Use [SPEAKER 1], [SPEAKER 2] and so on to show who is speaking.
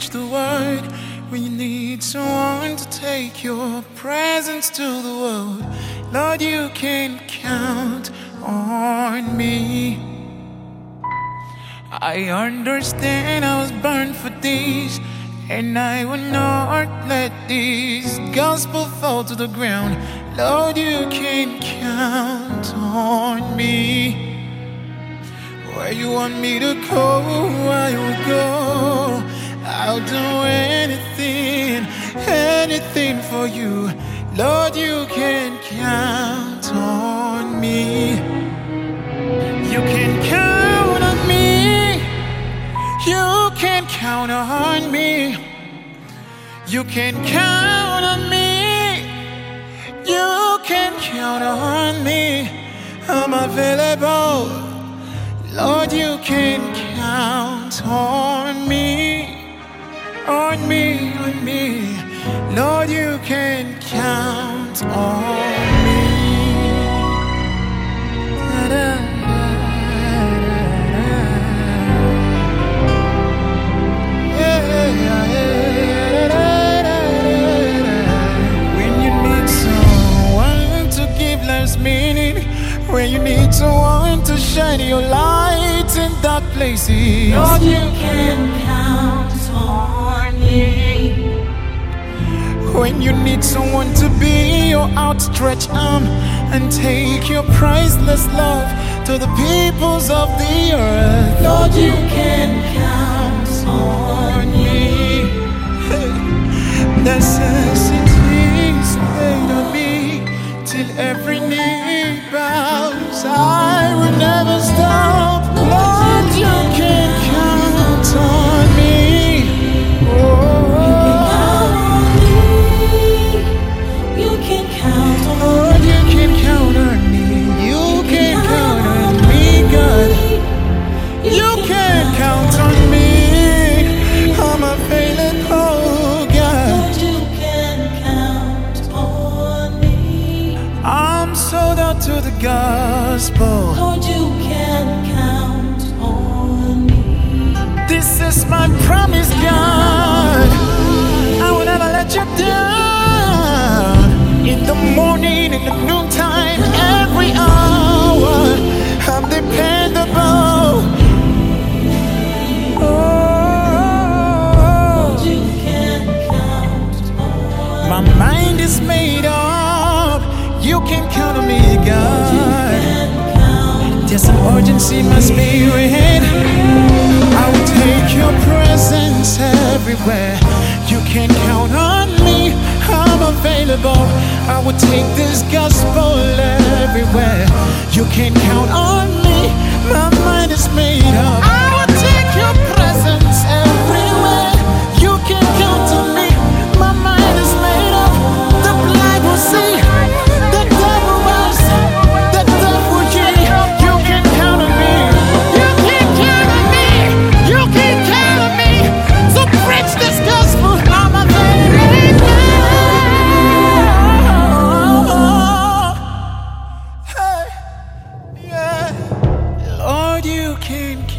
[SPEAKER 1] preach the word, when you need someone to take your presence to the world, Lord, you can count on me. I understand I was born for this, and I will not let this gospel fall to the ground. Lord, you can count on me. Where you want me to go, I will go. I'll do anything, anything for you. Lord, you can count on me. You can count on me. You can count on me. You can count on me. You can count on me. I'm available. Lord, you can count on me. On me, on me. Lord, you can count on me. When you need someone to give life's meaning, when you need someone to shine your light in dark places,
[SPEAKER 2] Lord, you can count on me.
[SPEAKER 1] When you need someone to be your outstretched arm and take your priceless love to the peoples of the earth,
[SPEAKER 2] Lord, you can count on me.
[SPEAKER 1] Necessities made on me till every knee bows. I will never stop. Lord, you can count on me.
[SPEAKER 2] You can count on me.
[SPEAKER 1] Lord, you can count on me. You can count on me, God. You can count on me. I'm available, God.
[SPEAKER 2] Lord, you can count on me.
[SPEAKER 1] I'm sold out to the gospel.
[SPEAKER 2] Lord, you can count on me.
[SPEAKER 1] This is my promise, God. I will never let you down. In the morning, in the noontime, every hour, I'm dependable.
[SPEAKER 2] Lord, you can count on me.
[SPEAKER 1] My mind is made up. You can count on me, God. There's an urgency in my spirit. I will take your presence everywhere. You can count on me. I'm available. I will take this gospel everywhere. You can count on me. My mind is made up. I will take your presence everywhere. You can count on me. My mind is made up. The blind will see. The dead will rise. The deaf will hear. You can count on me. You can count on me. You can count on me. So preach this gospel. I'm available. Hey, yeah. Lord, you can